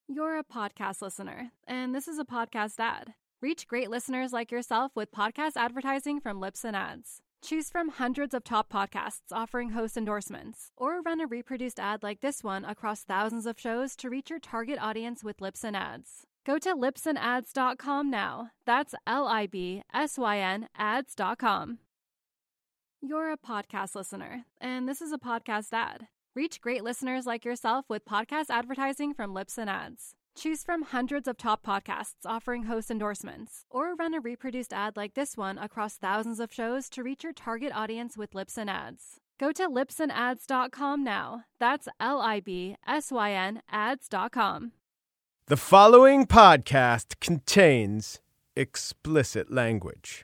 You're a podcast listener, and this is a podcast ad. Reach great listeners like yourself with podcast advertising from Libsyn Ads. Choose from hundreds of top podcasts offering host endorsements, or run a reproduced ad like this one across thousands of shows to reach your target audience with Libsyn Ads. Go to libsynads.com now. That's LIBSYN ads.com. You're a podcast listener, and this is a podcast ad. Reach great listeners like yourself with podcast advertising from Libsyn Ads. Choose from hundreds of top podcasts offering host endorsements, or run a reproduced ad like this one across thousands of shows to reach your target audience with Libsyn Ads. Go to libsynads.com now. That's LIBSYN ads.com. The following podcast contains explicit language.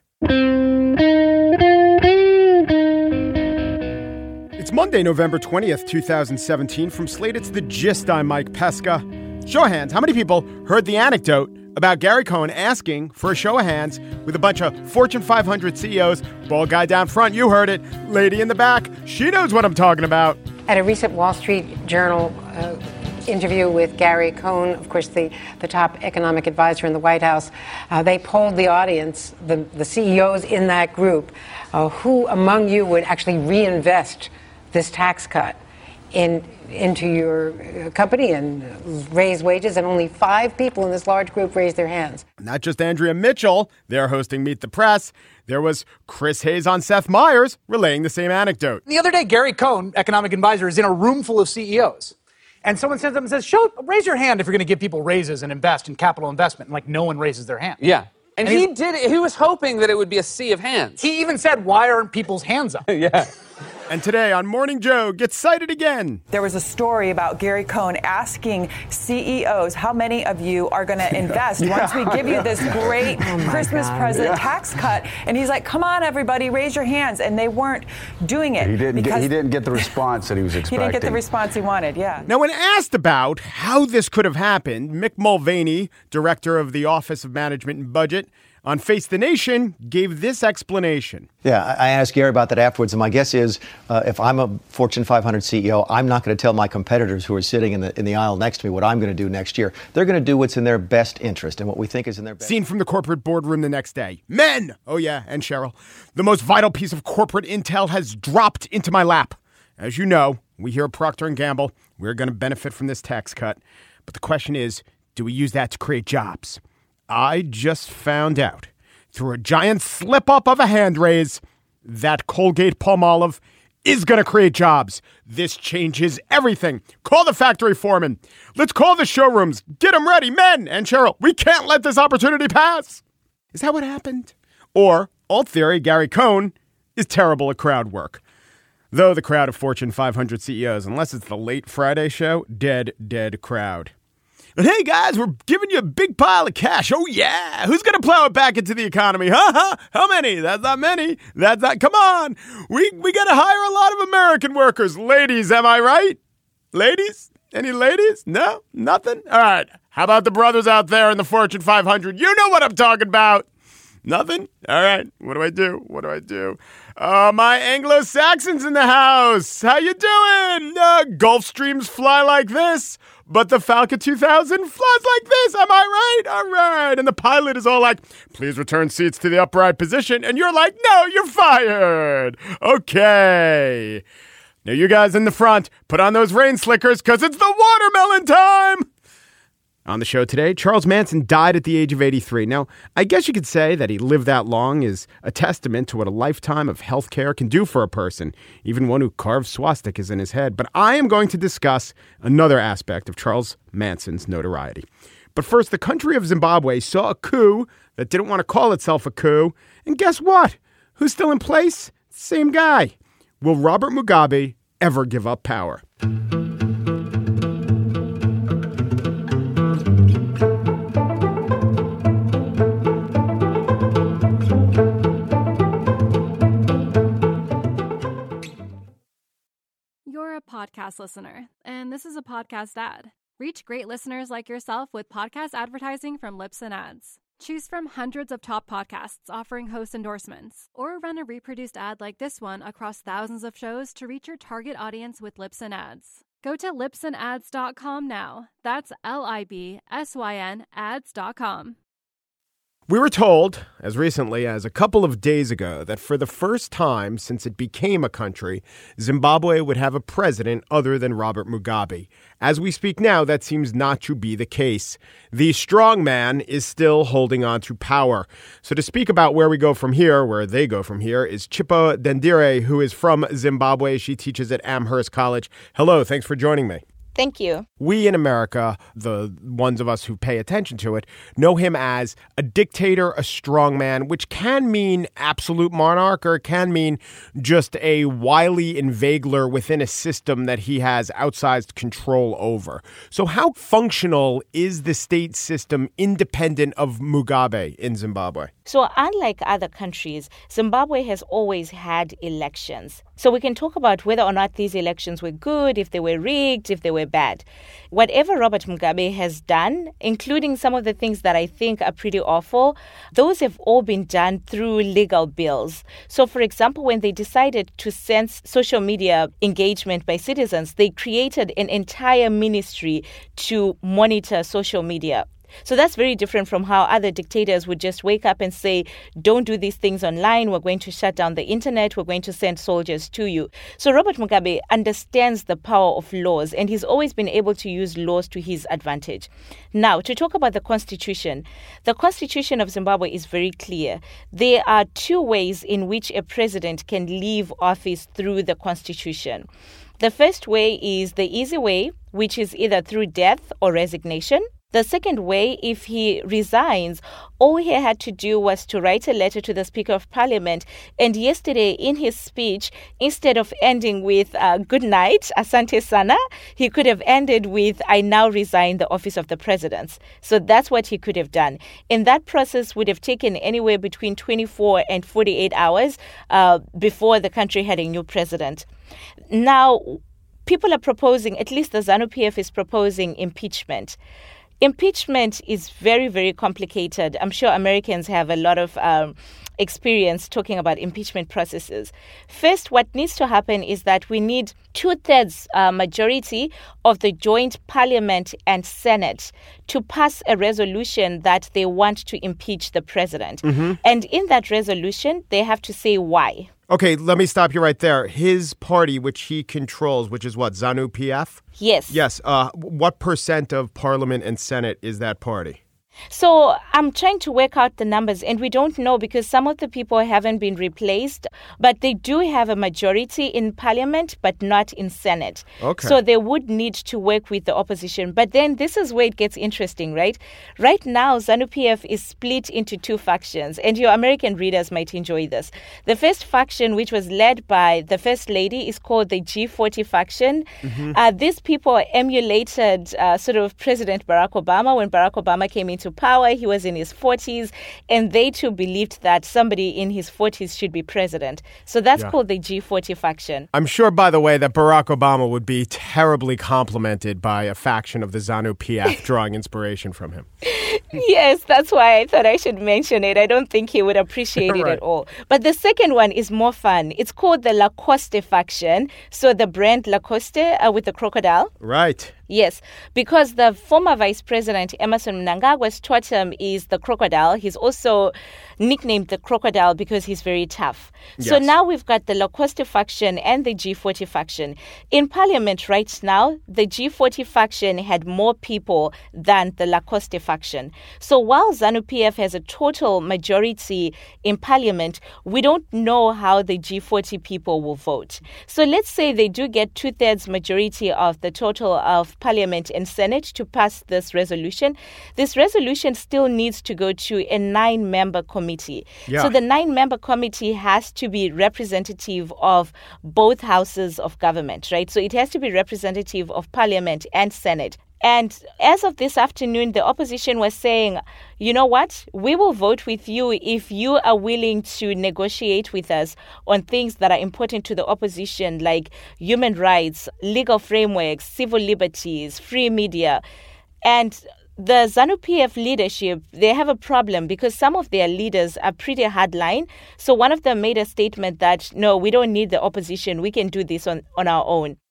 It's Monday, November 20th, 2017. From Slate, it's The Gist. I'm Mike Pesca. Show of hands. How many people heard the anecdote about Gary Cohn asking for a show of hands with a bunch of Fortune 500 CEOs? Bald guy down front, you heard it. Lady in the back, she knows what I'm talking about. At a recent Wall Street Journal interview with Gary Cohn, of course, the top economic advisor in the White House, they polled the audience, the CEOs in that group, who among you would actually reinvest this tax cut into your company and raise wages, and only 5 people in this large group raised their hands. Not just Andrea Mitchell, they're hosting Meet the Press. There was Chris Hayes on Seth Meyers relaying the same anecdote. The other day, Gary Cohn, economic advisor, is in a room full of CEOs. And someone says to him, raise your hand if you're going to give people raises and invest in capital investment. And like, no one raises their hand. Yeah. And he did it. He was hoping that it would be a sea of hands. He even said, why aren't people's hands up? Yeah. And today on Morning Joe gets cited again. There was a story about Gary Cohn asking CEOs how many of you are going to invest once we give you this great Christmas present tax cut. And he's like, come on, everybody, raise your hands. And they weren't doing it. He didn't get the response that he was expecting. He didn't get the response he wanted, yeah. Now, when asked about how this could have happened, Mick Mulvaney, director of the Office of Management and Budget, on Face the Nation, gave this explanation. Yeah, I asked Gary about that afterwards, and my guess is if I'm a Fortune 500 CEO, I'm not going to tell my competitors who are sitting in the aisle next to me what I'm going to do next year. They're going to do what's in their best interest and what we think is in their best. Seen from the corporate boardroom the next day. Men! Oh yeah, and Cheryl. The most vital piece of corporate intel has dropped into my lap. As you know, we here at Procter & Gamble, we're going to benefit from this tax cut. But the question is, do we use that to create jobs? I just found out, through a giant slip-up of a hand raise, that Colgate-Palmolive is going to create jobs. This changes everything. Call the factory foreman. Let's call the showrooms. Get them ready, men. And Cheryl, we can't let this opportunity pass. Is that what happened? Or, alt theory, Gary Cohn is terrible at crowd work. Though the crowd of Fortune 500 CEOs, unless it's the late Friday show, dead crowd. But hey, guys, we're giving you a big pile of cash. Oh, yeah. Who's going to plow it back into the economy? Huh? How many? That's not many. That's not. Come on. We got to hire a lot of American workers. Ladies, am I right? Ladies? Any ladies? No? Nothing? All right. How about the brothers out there in the Fortune 500? You know what I'm talking about. Nothing? All right. What do I do? Oh, my Anglo-Saxons in the house. How you doing? Gulfstreams fly like this, but the Falcon 2000 flies like this. Am I right? All right. And the pilot is all like, please return seats to the upright position. And you're like, no, you're fired. Okay. Now you guys in the front, put on those rain slickers because it's the watermelon time. On the show today, Charles Manson died at the age of 83. Now, I guess you could say that he lived that long is a testament to what a lifetime of health care can do for a person, even one who carves swastikas in his head. But I am going to discuss another aspect of Charles Manson's notoriety. But first, the country of Zimbabwe saw a coup that didn't want to call itself a coup. And guess what? Who's still in place? Same guy. Will Robert Mugabe ever give up power? You're a podcast listener, and this is a podcast ad. Reach great listeners like yourself with podcast advertising from Libsyn Ads. Choose from hundreds of top podcasts offering host endorsements, or run a reproduced ad like this one across thousands of shows to reach your target audience with Libsyn Ads. Go to libsynads.com now. That's LIBSYN ads.com. We were told, as recently as a couple of days ago, that for the first time since it became a country, Zimbabwe would have a president other than Robert Mugabe. As we speak now, that seems not to be the case. The strong man is still holding on to power. So to speak about where we go from here, where they go from here, is Chippo Dendire, who is from Zimbabwe. She teaches at Amherst College. Hello, thanks for joining me. Thank you. We in America, the ones of us who pay attention to it, know him as a dictator, a strongman, which can mean absolute monarch or it can mean just a wily inveigler within a system that he has outsized control over. So how functional is the state system independent of Mugabe in Zimbabwe? So unlike other countries, Zimbabwe has always had elections. So we can talk about whether or not these elections were good, if they were rigged, if they were bad. Whatever Robert Mugabe has done, including some of the things that I think are pretty awful, those have all been done through legal bills. So, for example, when they decided to censor social media engagement by citizens, they created an entire ministry to monitor social media. So that's very different from how other dictators would just wake up and say, don't do these things online. We're going to shut down the internet. We're going to send soldiers to you. So Robert Mugabe understands the power of laws, and he's always been able to use laws to his advantage. Now, to talk about the Constitution of Zimbabwe is very clear. There are two ways in which a president can leave office through the Constitution. The first way is the easy way, which is either through death or resignation. The second way, if he resigns, all he had to do was to write a letter to the Speaker of Parliament. And yesterday, in his speech, instead of ending with good night, Asante Sana, he could have ended with, I now resign the office of the president. So that's what he could have done. And that process would have taken anywhere between 24 and 48 hours before the country had a new president. Now, people are proposing, at least the ZANU-PF is proposing impeachment. Impeachment is very, very complicated. I'm sure Americans have a lot of experience talking about impeachment processes. First, what needs to happen is that we need 2/3 majority of the joint parliament and Senate to pass a resolution that they want to impeach the president. Mm-hmm. And in that resolution, they have to say why. Okay, let me stop you right there. His party, which he controls, which is what, ZANU-PF? Yes. Yes. What percent of parliament and Senate is that party? So I'm trying to work out the numbers, and we don't know because some of the people haven't been replaced, but they do have a majority in parliament, but not in Senate. Okay. So they would need to work with the opposition. But then this is where it gets interesting, right? Right now, ZANU-PF is split into two factions, and your American readers might enjoy this. The first faction, which was led by the First Lady, is called the G40 faction. Mm-hmm. These people emulated sort of President Barack Obama. When Barack Obama came into power, he was in his 40s, and they too believed that somebody in his 40s should be president. So that's called the G40 faction. I'm sure, by the way, that Barack Obama would be terribly complimented by a faction of the ZANU-PF drawing inspiration from him. Yes, that's why I thought I should mention it. I don't think he would appreciate it at all. But the second one is more fun. It's called the Lacoste faction. So the brand Lacoste with the crocodile. Right. Yes, because the former Vice President Emmerson Mnangagwa's totem is the crocodile. He's also nicknamed the crocodile because he's very tough. Yes. So now we've got the Lacoste faction and the G40 faction. In Parliament right now, the G40 faction had more people than the Lacoste faction. So while ZANU-PF has a total majority in Parliament, we don't know how the G40 people will vote. So let's say they do get 2/3 majority of the total of Parliament and Senate to pass this resolution. This resolution still needs to go to a 9-member committee. Yeah. So the 9-member committee has to be representative of both houses of government, right? So it has to be representative of Parliament and Senate. And as of this afternoon, the opposition was saying, you know what, we will vote with you if you are willing to negotiate with us on things that are important to the opposition, like human rights, legal frameworks, civil liberties, free media. And the ZANU-PF leadership, they have a problem because some of their leaders are pretty hardline. So one of them made a statement that, no, we don't need the opposition. We can do this on our own.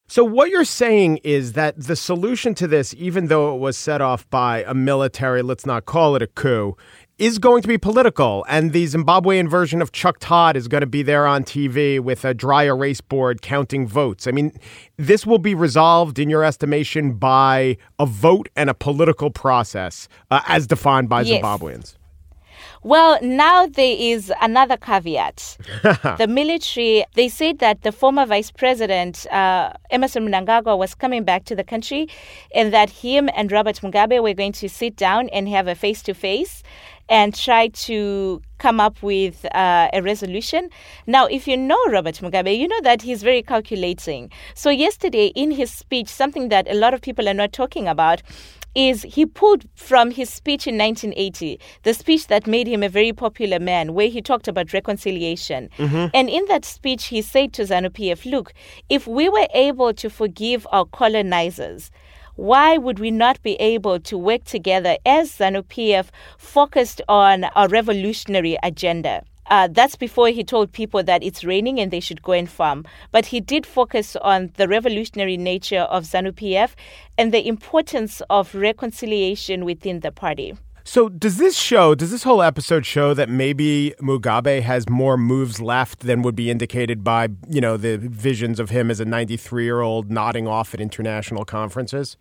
So what you're saying is that the solution to this, even though it was set off by a military, let's not call it a coup, is going to be political. And the Zimbabwean version of Chuck Todd is going to be there on TV with a dry erase board counting votes. I mean, this will be resolved, in your estimation, by a vote and a political process as defined by Zimbabweans. Well, now there is another caveat. The military, they said that the former vice president, Emmerson Mnangagwa, was coming back to the country and that him and Robert Mugabe were going to sit down and have a face-to-face and try to come up with a resolution. Now, if you know Robert Mugabe, you know that he's very calculating. So yesterday in his speech, something that a lot of people are not talking about is he pulled from his speech in 1980, the speech that made him a very popular man, where he talked about reconciliation. Mm-hmm. And in that speech, he said to ZANU-PF, look, if we were able to forgive our colonizers, why would we not be able to work together as ZANU-PF focused on our revolutionary agenda? That's before he told people that it's raining and they should go and farm. But he did focus on the revolutionary nature of ZANU-PF and the importance of reconciliation within the party. So does this whole episode show that maybe Mugabe has more moves left than would be indicated by, the visions of him as a 93-year-old nodding off at international conferences?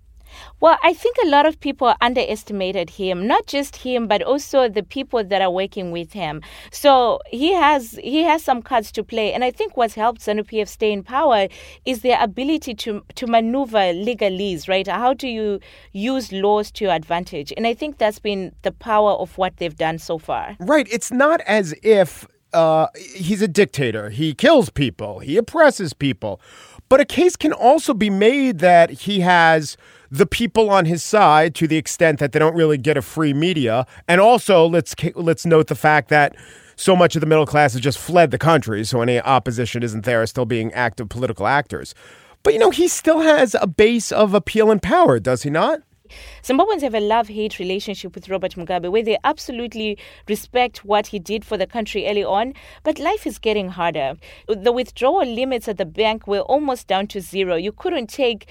Well, I think a lot of people underestimated him, not just him, but also the people that are working with him. So he has some cards to play. And I think what's helped ZANU-PF stay in power is their ability to maneuver legalese, right? How do you use laws to your advantage? And I think that's been the power of what they've done so far. Right. It's not as if he's a dictator. He kills people. He oppresses people. But a case can also be made that he has the people on his side to the extent that they don't really get a free media. And also, let's note the fact that so much of the middle class has just fled the country, so any opposition isn't there, still being active political actors. But, he still has a base of appeal and power, does he not? Zimbabweans have a love-hate relationship with Robert Mugabe where they absolutely respect what he did for the country early on, but life is getting harder. The withdrawal limits at the bank were almost down to zero. You couldn't take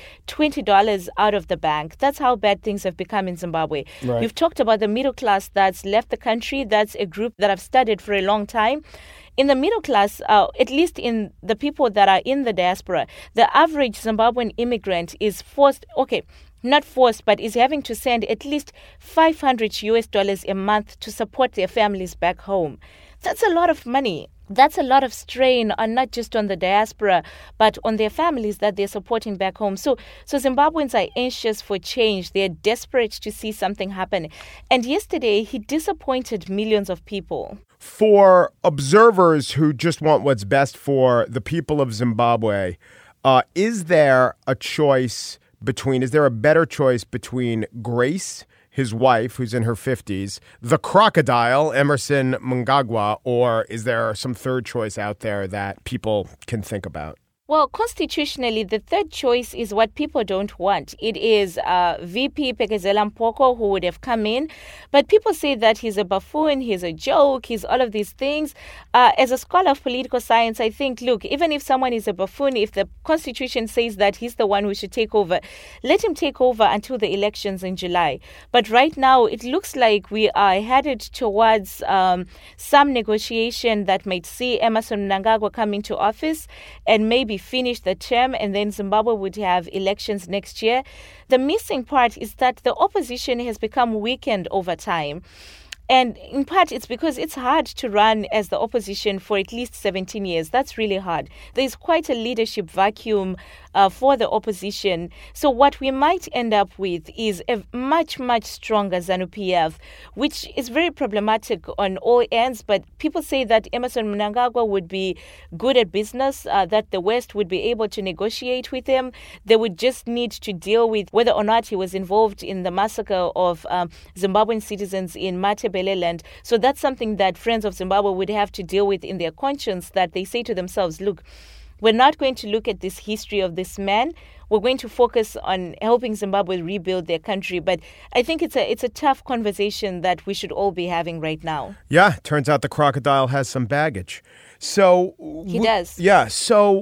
$20 out of the bank. That's how bad things have become in Zimbabwe. Right. You've talked about the middle class that's left the country. That's a group that I've studied for a long time. In the middle class, at least in the people that are in the diaspora, the average Zimbabwean immigrant is not forced, but is having to send at least $500 a month to support their families back home. That's a lot of money. That's a lot of strain on not just on the diaspora, but on their families that they're supporting back home. So Zimbabweans are anxious for change. They're desperate to see something happen. And yesterday, he disappointed millions of people. For observers who just want what's best for the people of Zimbabwe, is there a better choice between Grace, his wife, who's in her 50s, the crocodile, Emmerson Mnangagwa, or is there some third choice out there that people can think about? Well, constitutionally, the third choice is what people don't want. It is VP Pekezela Mpoko who would have come in. But people say that he's a buffoon, he's a joke, he's all of these things. As a scholar of political science, I think, look, even if someone is a buffoon, if the constitution says that he's the one who should take over, let him take over until the elections in July. But right now, it looks like we are headed towards some negotiation that might see Emmerson Mnangagwa come into office and maybe finish the term, and then Zimbabwe would have elections next year. The missing part is that the opposition has become weakened over time. And in part, it's because it's hard to run as the opposition for at least 17 years. That's really hard. There's quite a leadership vacuum for the opposition. So what we might end up with is a much, much stronger ZANU-PF, which is very problematic on all ends. But people say that Emmerson Mnangagwa would be good at business, that the West would be able to negotiate with him. They would just need to deal with whether or not he was involved in the massacre of Zimbabwean citizens in Matabeleland. So that's something that Friends of Zimbabwe would have to deal with in their conscience, that they say to themselves, look, we're not going to look at this history of this man. We're going to focus on helping Zimbabwe rebuild their country. But I think it's a tough conversation that we should all be having right now. Yeah, turns out the crocodile has some baggage. So he does. Yeah, so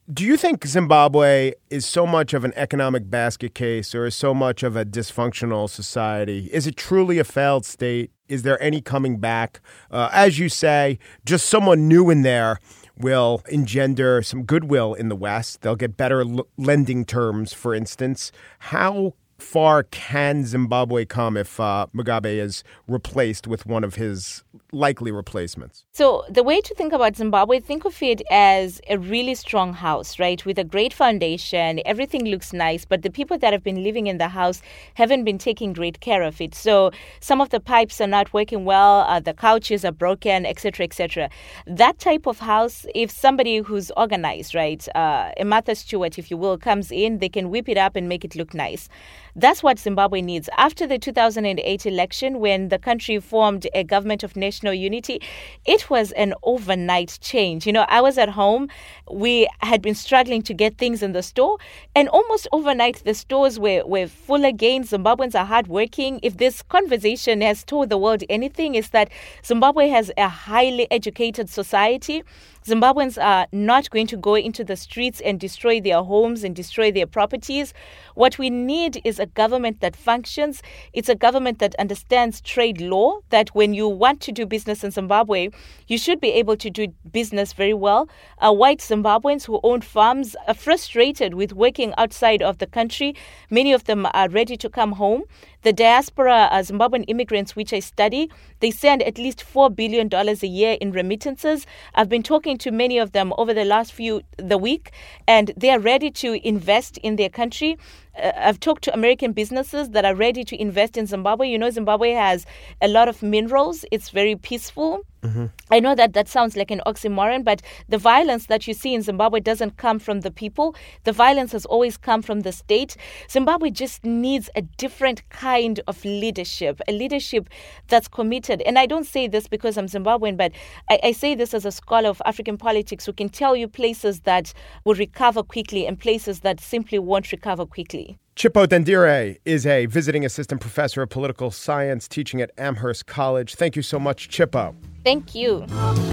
Do you think Zimbabwe is so much of an economic basket case or is so much of a dysfunctional society? Is it truly a failed state? Is there any coming back? As you say, just someone new in there will engender some goodwill in the West. They'll get better lending terms, for instance. How far can Zimbabwe come if Mugabe is replaced with one of his likely replacements? So the way to think about Zimbabwe, think of it as a really strong house, right? With a great foundation, everything looks nice, but the people that have been living in the house haven't been taking great care of it. So some of the pipes are not working well, the couches are broken, etc., etc. That type of house, if somebody who's organized, right, a Martha Stewart, if you will, comes in, they can whip it up and make it look nice. That's what Zimbabwe needs. After the 2008 election, when the country formed a government of national unity, it was an overnight change. You know, I was at home. We had been struggling to get things in the store, and almost overnight, the stores were full again. Zimbabweans are hardworking. If this conversation has told the world anything, it's that Zimbabwe has a highly educated society. Zimbabweans are not going to go into the streets and destroy their homes and destroy their properties. What we need is a government that functions. It's a government that understands trade law, that when you want to do business in Zimbabwe, you should be able to do business very well. White Zimbabweans who own farms are frustrated with working outside of the country. Many of them are ready to come home. The diaspora Zimbabwean immigrants, which I study, they send at least $4 billion a year in remittances. I've been talking to many of them over the week, and they are ready to invest in their country. I've talked to American businesses that are ready to invest in Zimbabwe. You know, Zimbabwe has a lot of minerals. It's very peaceful. Mm-hmm. I know that sounds like an oxymoron, but the violence that you see in Zimbabwe doesn't come from the people. The violence has always come from the state. Zimbabwe just needs a different kind of leadership, a leadership that's committed. And I don't say this because I'm Zimbabwean, but I say this as a scholar of African politics who can tell you places that will recover quickly and places that simply won't recover quickly. Chippo Dendire is a visiting assistant professor of political science teaching at Amherst College. Thank you so much, Chippo. Thank you.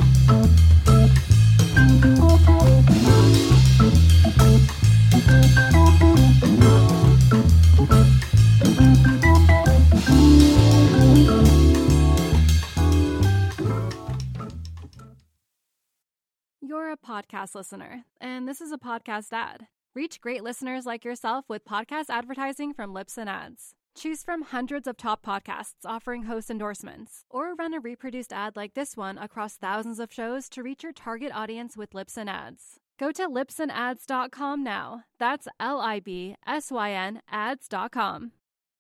You're a podcast listener, and this is a podcast ad. Reach great listeners like yourself with podcast advertising from Libsyn Ads. Choose from hundreds of top podcasts offering host endorsements, or run a reproduced ad like this one across thousands of shows to reach your target audience with Libsyn Ads. Go to libsynads.com now. That's LIBSYN ads.com.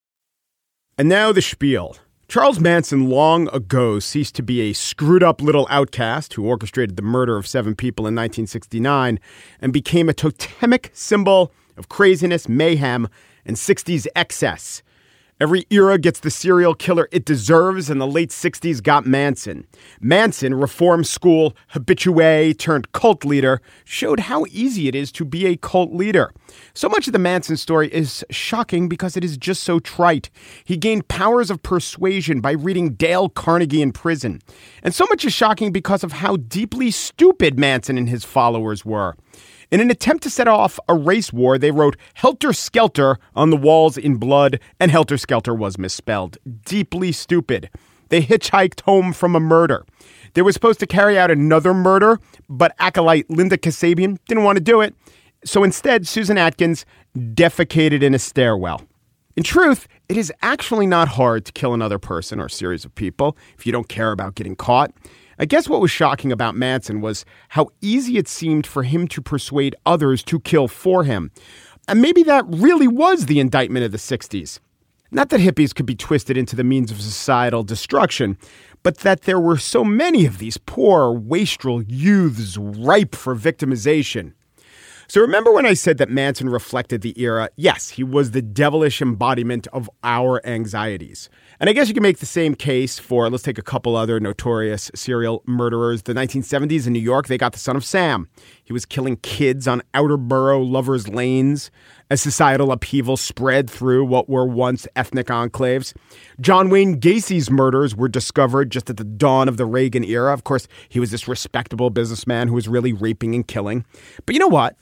And now the spiel. Charles Manson long ago ceased to be a screwed-up little outcast who orchestrated the murder of 7 people in 1969 and became a totemic symbol of craziness, mayhem, and 60s excess. Every era gets the serial killer it deserves, and the late 60s got Manson. Manson, reform school habitué turned cult leader, showed how easy it is to be a cult leader. So much of the Manson story is shocking because it is just so trite. He gained powers of persuasion by reading Dale Carnegie in prison. And so much is shocking because of how deeply stupid Manson and his followers were. In an attempt to set off a race war, they wrote Helter Skelter on the walls in blood, and Helter Skelter was misspelled. Deeply stupid. They hitchhiked home from a murder. They were supposed to carry out another murder, but acolyte Linda Kasabian didn't want to do it. So instead, Susan Atkins defecated in a stairwell. In truth, it is actually not hard to kill another person or series of people if you don't care about getting caught. I guess what was shocking about Manson was how easy it seemed for him to persuade others to kill for him. And maybe that really was the indictment of the 60s. Not that hippies could be twisted into the means of societal destruction, but that there were so many of these poor, wastrel youths ripe for victimization. So remember when I said that Manson reflected the era? Yes, he was the devilish embodiment of our anxieties. And I guess you can make the same case for, let's take a couple other notorious serial murderers. The 1970s in New York, they got the Son of Sam. He was killing kids on outer borough lovers' lanes as societal upheaval spread through what were once ethnic enclaves. John Wayne Gacy's murders were discovered just at the dawn of the Reagan era. Of course, he was this respectable businessman who was really raping and killing. But you know what?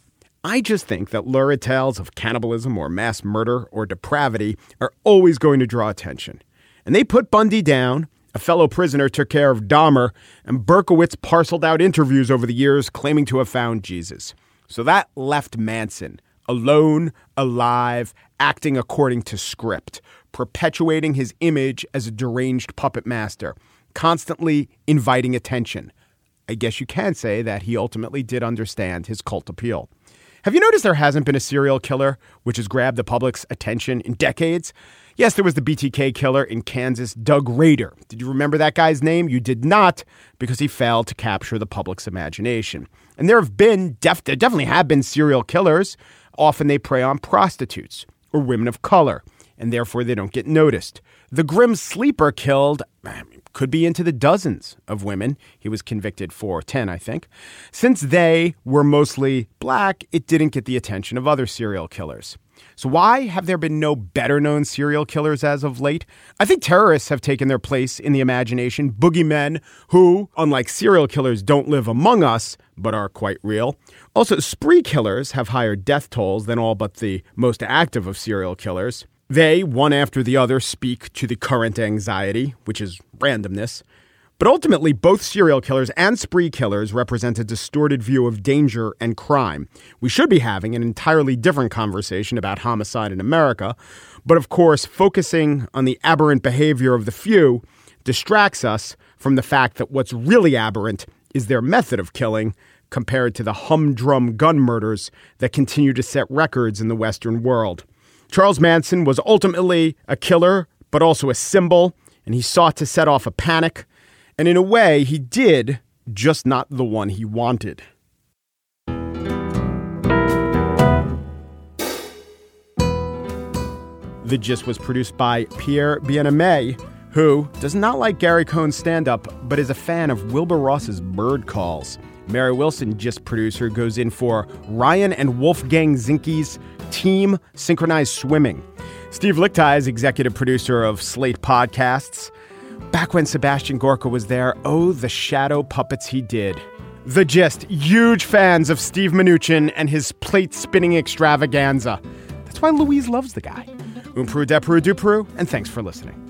I just think that lurid tales of cannibalism or mass murder or depravity are always going to draw attention. And they put Bundy down, a fellow prisoner took care of Dahmer, and Berkowitz parceled out interviews over the years claiming to have found Jesus. So that left Manson alone, alive, acting according to script, perpetuating his image as a deranged puppet master, constantly inviting attention. I guess you can say that he ultimately did understand his cult appeal. Have you noticed there hasn't been a serial killer which has grabbed the public's attention in decades? Yes, there was the BTK killer in Kansas, Doug Rader. Did you remember that guy's name? You did not, because he failed to capture the public's imagination. And there definitely have been serial killers. Often they prey on prostitutes or women of color, and therefore they don't get noticed. The Grim Sleeper killed, could be into the dozens of women. He was convicted for 10, I think. Since they were mostly black, it didn't get the attention of other serial killers. So why have there been no better-known serial killers as of late? I think terrorists have taken their place in the imagination. Boogeymen who, unlike serial killers, don't live among us, but are quite real. Also, spree killers have higher death tolls than all but the most active of serial killers. They, one after the other, speak to the current anxiety, which is randomness. But ultimately, both serial killers and spree killers represent a distorted view of danger and crime. We should be having an entirely different conversation about homicide in America. But of course, focusing on the aberrant behavior of the few distracts us from the fact that what's really aberrant is their method of killing compared to the humdrum gun murders that continue to set records in the Western world. Charles Manson was ultimately a killer, but also a symbol, and he sought to set off a panic. And in a way, he did, just not the one he wanted. The Gist was produced by Pierre Bien-Aimé, who does not like Gary Cohn's stand-up, but is a fan of Wilbur Ross's bird calls. Mary Wilson, Gist producer, goes in for Ryan and Wolfgang Zinke's Team Synchronized Swimming. Steve Lichtai is executive producer of Slate Podcasts. Back when Sebastian Gorka was there, oh, the shadow puppets he did. The Gist, huge fans of Steve Mnuchin and his plate-spinning extravaganza. That's why Louise loves the guy. Un Peru de Peru du Peru, and thanks for listening.